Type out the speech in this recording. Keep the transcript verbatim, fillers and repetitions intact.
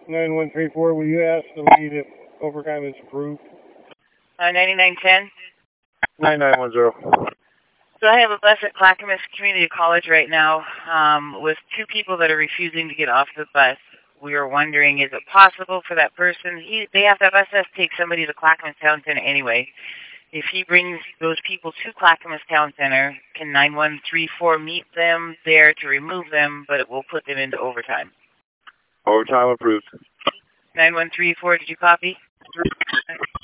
nine one three four, will you ask the lead if overtime is approved? Uh, ninety-nine ten. nine nine one zero. So I have a bus at Clackamas Community College right now um, with two people that are refusing to get off the bus. We are wondering, is it possible for that person, he, they have that bus has to take somebody to Clackamas Town Center anyway. If he brings those people to Clackamas Town Center, can nine one three four meet them there to remove them, but it will put them into overtime? Overtime approved. nine one three four, did you copy?